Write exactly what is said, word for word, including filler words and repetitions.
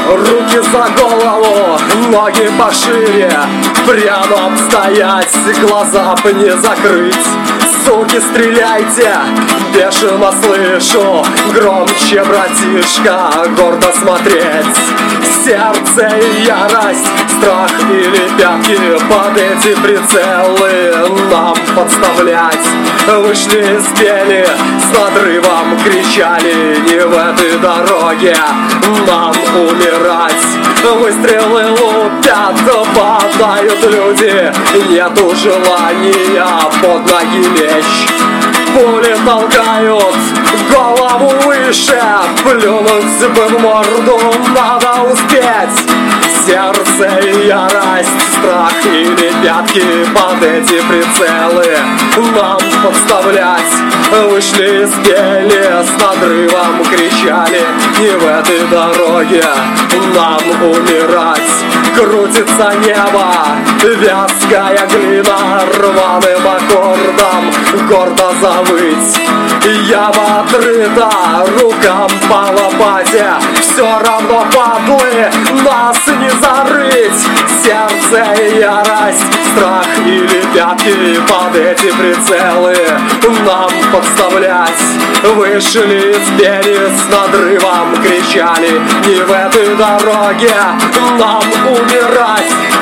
Руки за голову, ноги пошире, прямо стоять, глаза бы не закрыть. Суки, стреляйте, бешено слышу, громче, братишка, гордо смотреть. Сердце и ярость, страх или пятки, под эти прицелы нам подставлять. Вышли из пели, с надрывом кричали: не в этой дороге нам умирать. Выстрелы лупят, падают люди, нету желания под ноги лечь. Пули толкают голову выше, плюнуть бы в морду надо успеть. Сердце и ярость, страх или пятки, под эти прицелы нам подставлять. Вышли из пели, с надрывом кричали: не в этой дороге нам умирать. Крутится небо, вязкая глина, рваным аккордом гордо завыть. Яма отрыта, рукам по лопате, все равно, падлы, нас не зарыть. Сердце и ярость, страх или пятки, под эти прицелы нам подставлять. Вышли из пели, с надрывом кричали: не в этой дороге нам умирать.